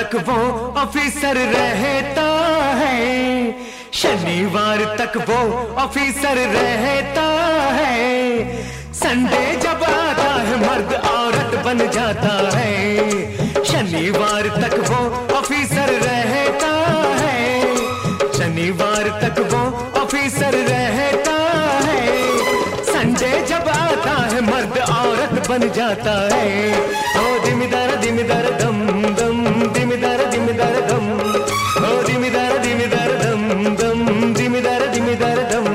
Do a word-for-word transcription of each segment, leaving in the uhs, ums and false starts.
तक वो ऑफिसर रहता है, शनिवार तक वो ऑफिसर रहता है। संडे जब आता है मर्द औरत बन जाता है, शनिवार तक वो ऑफिसर रहता है, शनिवार तक वो ऑफिसर रहता है। संडे जब आता है मर्द औरत बन जाता है। ओ दिमिदार दिमिदार दम दम, दिमिदार दिमिदार दम, ओ दिमिदार दिमिदार दम दम, दिमिदार दिमिदार दम।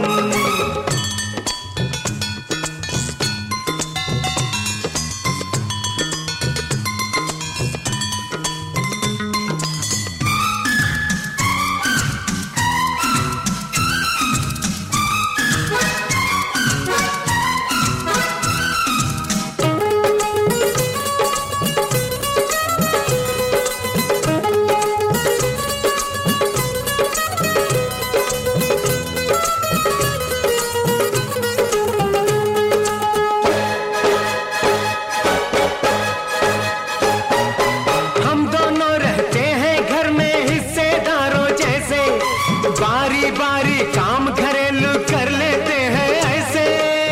बारी बारी काम घरेलू कर लेते हैं ऐसे,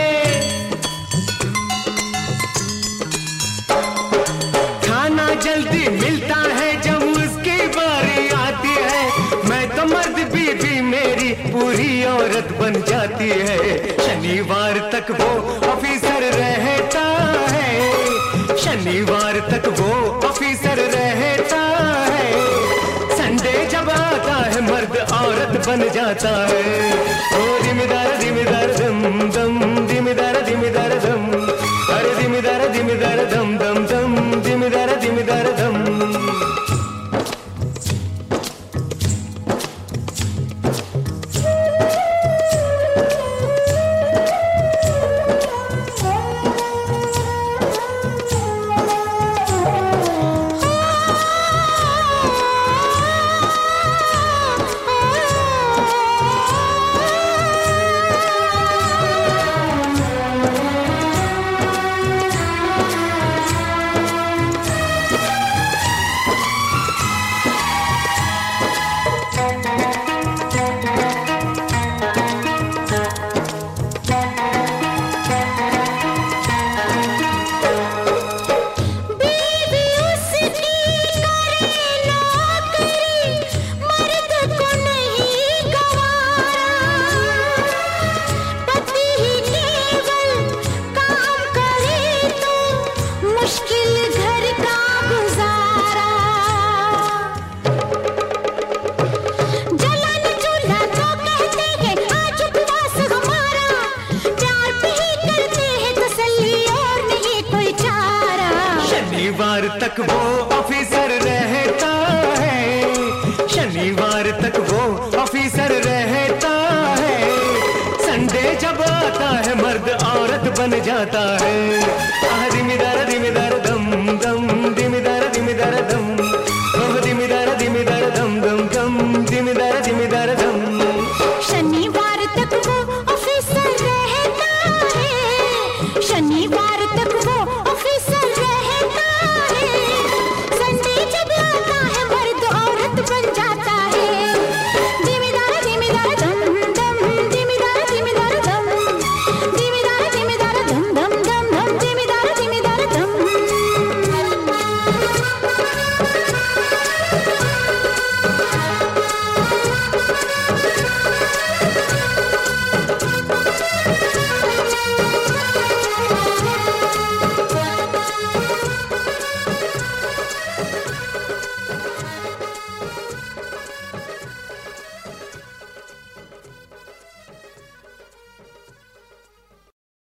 खाना जल्दी मिलता है जब उसकी बारी आती है। मैं तो मर्द बीवी मेरी पूरी औरत बन जाती है। शनिवार तक वो ऑफिसर रहता है, शनिवार तक वो ऑफिसर रहता है। संडे जब आता है मर्द औरत बन जाता है। ओ दिमिदार दिमिदार दम दम, दिमिदार दिमिदार दम, अरे दिमिदार दिमिदार दम दम दम, दिमिदार दिमिदार दम। शनिवार तक वो ऑफिसर रहता है, शनिवार तक वो ऑफिसर रहता है। संडे जब आता है मर्द औरत बन जाता है। दिमिदार दिमिदार दम दम,